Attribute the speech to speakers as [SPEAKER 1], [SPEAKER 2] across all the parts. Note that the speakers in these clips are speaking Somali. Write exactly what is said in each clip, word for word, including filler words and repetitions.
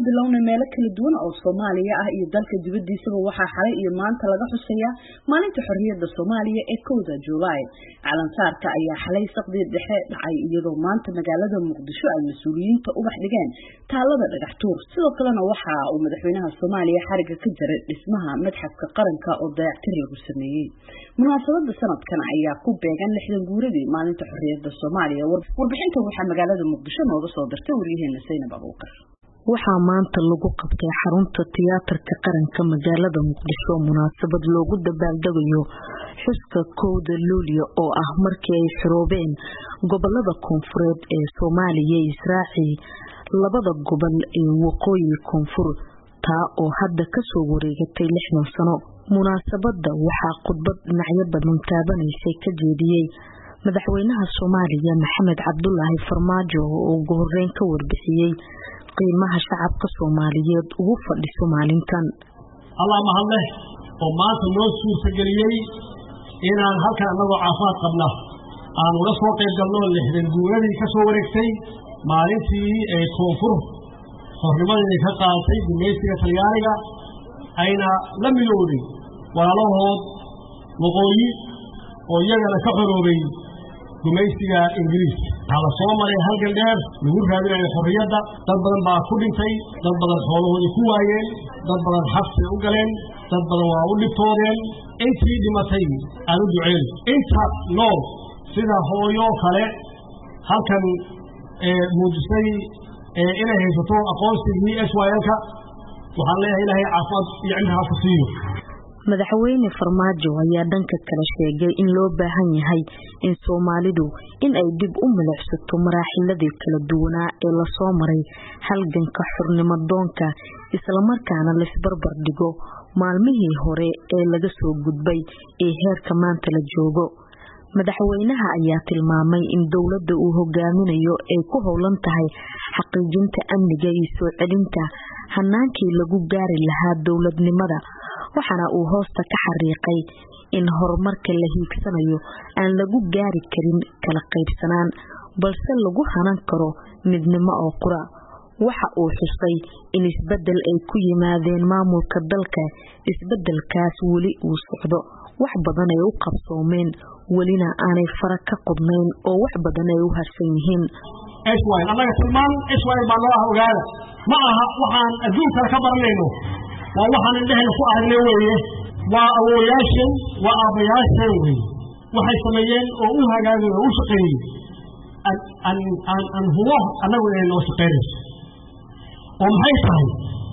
[SPEAKER 1] bilowna meelo kala duwan oo Soomaaliya ah iyo dalka dibadiisaba waxaa xalay iyo maanta laga xusayaa maalinta xorriyadda Soomaaliya ee kowda Juulaay. Calansaarka ayaa xalay saqdii dhexe dhacay iyadoo maanta magaalada Muqdisho ay mas'uuliyiinta u baxdhigeen taalada dhagax tuur. Sidoo kalena waxa uu madaxweynaha Soomaaliya xariga ka jaray dhismaha Madxafka Qaranka oo dayactir lagu sameeyay. Munaasabadda sanadkan ayaa ku beegan lixdan guuradii maalinta xorriyadda Soomaaliya. Warbixinta waxaa magaalada Muqdisho nooga soo dirtay wariyaheenna Zainab Abuukar.
[SPEAKER 2] waxaa maanta lagu qabtay xarunta tiyaatarka qaranka magaalada Muqdisho munaasabad loogu dabaaldegayo xuska kowda Luulyo oo ah markii ay xiroobeen gobolada koonfureed ee Soomaaliya iyo Israaci labada gobol ee waqooyi koonfur taa oo hadda ka soo wareegatay lixdan sano. munaasabadda waxaa khudbad dhinacyo badan taabanaysay ka jeediyay madaxweynaha Soomaaliya Maxamed Cabdullaahi Farmaajo oo ugu horreyn ka warbixiyay qiimaha shacabka Soomaaliyeed ugu fadhiso maalintan.
[SPEAKER 3] Allah mahadle oo maanta noo suurtageliyay inaan halkan anagoo caafimaad qabna aan uga soo qayb galno lixdan guuradii ka soo wareegtay maalintii ee koonfur xornimadii ka qaadatay gumaysiga Talyaaniga ayna la midowday walaalahood waqooyi oo iyagana ka xoroobay gumaysiga Ingiriis. hala soo maray halgan dheer lagu raadinayo xorriyadda, dad badan baa ku dhintay, dad badan xoolahoodii ku waayeen, dad badan xabsi u galeen, dad badan waa u dhibtoodeen. intii dhimatay aan u duceyn, inta nool sida hooyo kale halkan ee muujisay ee inay haysato aqoonsigii S Y L-ka waxaan leeyahay ilaahay caafimaad iyo cimri ha ku siiyo.
[SPEAKER 2] madaxweyne Farmaajo ayaa dhanka kale sheegay in loo baahan yahay in Soomaalidu in ay dib u milicsato maraaxiladii kala duwanaa ee la soo maray halganka xornimo doonka isla markaana la isbarbar dhigo maalmihii hore ee laga soo gudbay ee heerka maanta la joogo. madaxweynaha ayaa tilmaamay in dawladda uu hogaaminayo ay ku howlan tahay xaqiijinta amniga iyo soo celinta hanaankii lagu gaari lahaa dawladnimada, waxaana uu hoosta ka xariiqay in horumarka la hiigsanayo aan lagu gaari karin kala qaybsanaan balse lagu hanan karo midnimo oo qura. waxa uu xusay in isbedel ay ku yimaadeen maamulka dalka, isbedelkaas weli uu socdo, wax badan ay u qabsoomeen welina aanay fara ka qodnayn oo wax badan ay u harsan yihiin.
[SPEAKER 3] Israel anaga tilmaan Israel baa loo ogaada ma aha waxaan adduunka ka baranayno, waa waxaan indhaheena ku aragnay weeye, waa awooyaasheen waa aabayaasheen weeye waxay sameeyeen oo u hagaagay oo u shaqeeyay an an an an huwa anagu inay noo shaqeynayso oo maxay tahay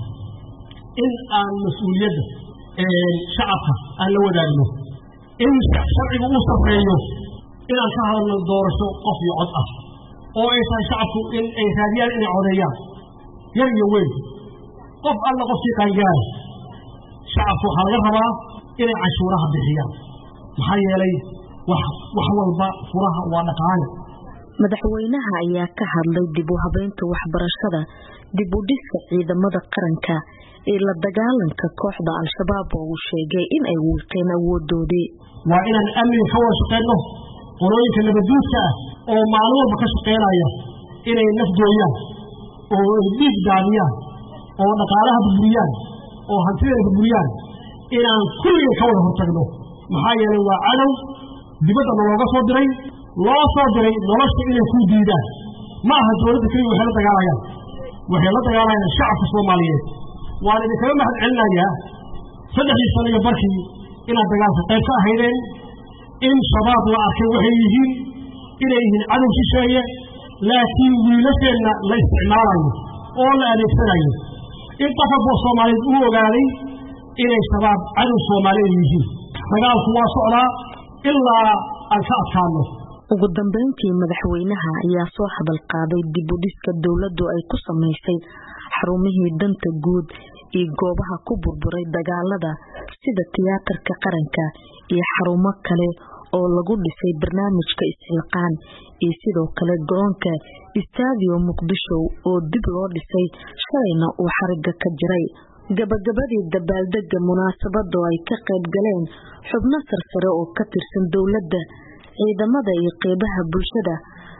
[SPEAKER 3] in aan mas'uuliyadda ee shacabka aan la wadaagno, in sharcigu uu safreeyo inaan ka hadalno doorasho qof iyo cod ah oo ay tahay shacabku in ay raadiyaan inay codeeyaan yar iyo weyn qof alla qofkii qaangaara. shacabku waxaa laga rabaa inay cashuuraha bixiyaan maxaa yeelay wax wax walba furaha waa dhaqaale.
[SPEAKER 2] madaxweynaha ayaa ka hadlay dib u habeynta waxbarashada, dib u dhiska ciidamada qaranka ee la dagaalanka kooxda Al-Shabaab oo uu sheegay in ay wiiqeen awoodoodii.
[SPEAKER 3] waa inaan amniga ka wada shaqeyno qolooyinka nabaduudka ah oo maalin walba ka shaqeynaya inay nafdooyaan oo dhiig daadiyaan oo dhaqaalaha burburiyaan oo hantida burburiyaan inaan kulliga ka wada hortagno maxaa yeelay waa cadow dibadda looga soo diray loo soo diray nolosha inay ku diidaan. ma aha dawladda kaliya waxay la dagaalayaan waxay la dagaalayaan shacabka Soomaaliyeed. waan idinkaga mahad celinayaa saddexdii sano iyo barkii inaad dagaalka qayb ka ahaydeen, in shabaab la arkay waxay yihiin inay yihiin cadow shisheeye laakiin wiilasheenna la isticmaalayo oo la adeegsanayo, in qof walba Soomaaliyeed uu ogaaday inay shabaab cadow Soomaaliyeed yihiin. dagaalku waa socdaa ilaa aan ka adkaano.
[SPEAKER 2] ugu dambeyntii madaxweynaha ayaa soo hadal qaaday dib u dhiska dawladdu ay ku samaysay xarumihii danta guud iyo goobaha ku burburay dagaalada sida tiyaatarka qaranka iyo xarumo kale oo lagu dhisay barnaamijka isxilqaan iyo sidoo kale garoonka Stadio Muqdisho oo dib loo dhisay shalayna uu xariga ka jiray. gabagabadii dabaaldega munaasabada ay ka qayb galeen xubno sarsare oo ka tirsan dawladda, ciidamada iyo qeybaha bulshada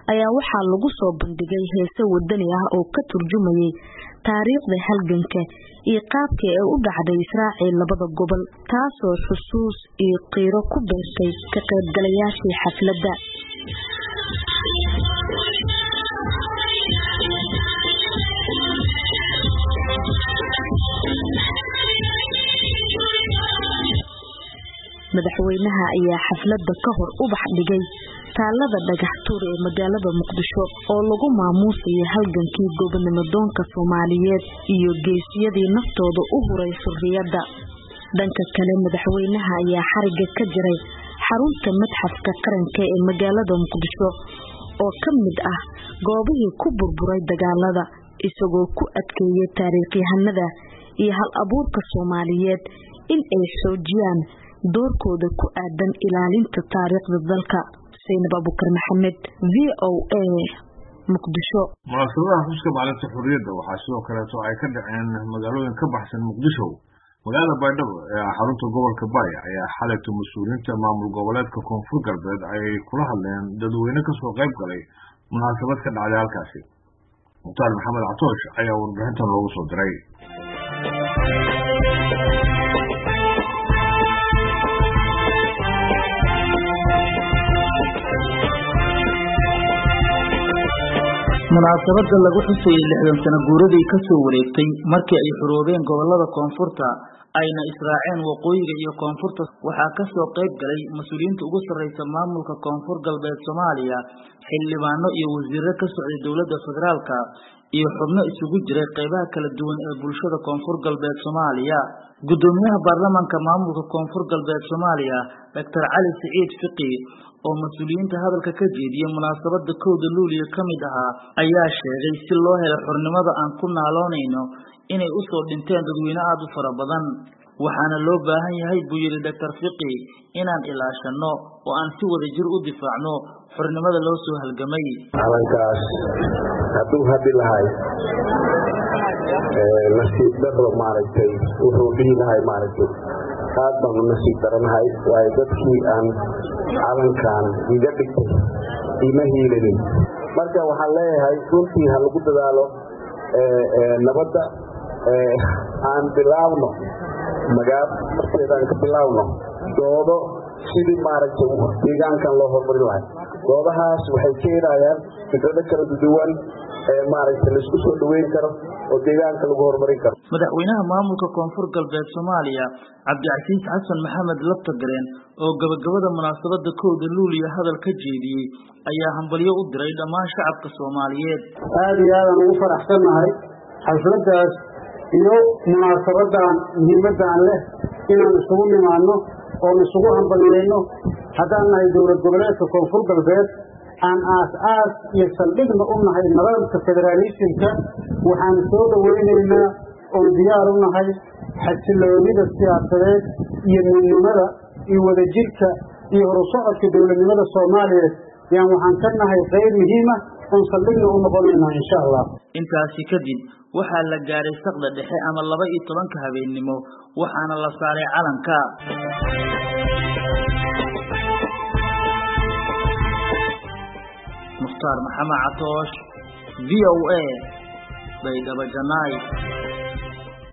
[SPEAKER 2] ayaa waxaa lagu soo bandhigay heese wadani ah oo ka turjumayay taariikhda halganka iyo qaabkii ay u dhacday israacii labada gobol, taasoo xusuus iyo qiiro ku beertay ka qaybgalayaashii xafladda. madaxweynaha ayaa xafladda ka hor ubax dhigay taalada dhagax tuur ee magaalada Muqdisho oo lagu maamuusay halgankii gobonimo doonka Soomaaliyeed iyo geesiyadii naftooda u huray xurriyadda. dhanka kale madaxweynaha ayaa xariga ka jiray xarunta madxafka qaranka ee magaalada Muqdisho oo ka mid ah goobihii ku burburay dagaalada, isagoo ku adkeeyay taariikhyahanada iyo hal abuurka Soomaaliyeed in ay xoojiyaan doorkooda ku aadan ilaalinta taariikhda dalka. Zainab Abubakar Maxamed, V O A, Muqdisho.
[SPEAKER 4] munaasabadaha xuska maalinta xurriyadda waxaa sidoo kaleeto ay ka dhaceen magaalooyin ka baxsan Muqdisho. magaalada Baydhabo ee xarunta gobolka Bay ayaa xalayto mas'uuliyiinta maamul goboleedka Koonfur Galbeed ay kula hadleen dadweyne ka soo qayb galay munaasabad ka dhacday halkaasi. Mukhtaar Maxamed Catoosh ayaa warbixintan loogu soo diray.
[SPEAKER 5] munaasabada lagu xusayay lixdan sano guuradii ka soo wareegtay markii ay xuroobeen gobolada koonfurta ayna israaceen waqooyiga iyo koonfurta waxaa ka soo qayb galay mas'uuliyiinta ugu sarreysa maamulka Koonfur Galbeed Soomaaliya, xildhibaano iyo wasiirro ka socday dowladda federaalka iyo xubno isugu jiray qaybaha kala duwan ee bulshada Koonfur Galbeed Soomaaliya. gudoomiyaha baarlamaanka maamulka Koonfur Galbeed Soomaaliya Doctor Cali Saciid Fiqi oo mas'uuliyiinta hadalka ka jeediyay munaasabada kowda Luulyo ka mid ahaa ayaa sheegay si loo helo xornimada aan ku naaloonayno inay u soo dhinteen dadweyne aad u fara badan, waxaana loo baahan yahay buu yiri Doctor Fiqi inaan ilaashano oo aan si wada jir u difaacno xornimada loo soo halgamay.
[SPEAKER 6] calankaas hadduu haddi lahay nasiib darro maaragtay wuxuu dhihi lahay maaragtay aad baan u nasiib daranahay, waayo dadkii aan calankan iga dhigtay ima hiilanin. marka waxaan leeyahay runtii ha lagu dadaalo nabadda, aan bilaawno magaalo markeedaan ka bilaawno doodo sidii maaragtay deegaankan loo horumarin lahay. doodahaas waxay keenayaan fikrado kala duwan ee maaragtay la isku soo dhaweyn karo oo deegaanka lagu horumarin karo.
[SPEAKER 5] madaxweynaha maamulka Koonfur Galbeed Soomaaliya Cabdicasiis Xasan Maxamed Laftagareen oo gabagabada munaasabada kowda Luulyo hadal ka jeediyay ayaa hambalyo u diray dhammaan shacabka Soomaaliyeed.
[SPEAKER 3] aad iyo aad ugu faraxsanahay xafladaas iyo munaasabadan muhiimadan leh inaan isugu nimaano oo isugu hambalyeeyno haddaan nahay dowlad goboleedka Koonfur Galbeed aan aas aas iyo saldhigna u nahay nidaamka federaalismka. waxaan soo dhaweynaynaa oo diyaar u nahay xasiloonida siyaasadeed iyo midnimada iyo wadajirka iyo horusocodka dowladnimada Soomaaliyeed yaan waxaan ka nahay qayb muhiim ah oo saldhigna u noqonayna insha Allah.
[SPEAKER 5] intaasi kadib waxaa la gaaray saqda dhexe ama laba iyo tobanka habeenimo waxaana la saaray calanka. Mukhtaar Maxamed Catoosh, V O A, Baydhabo Janay.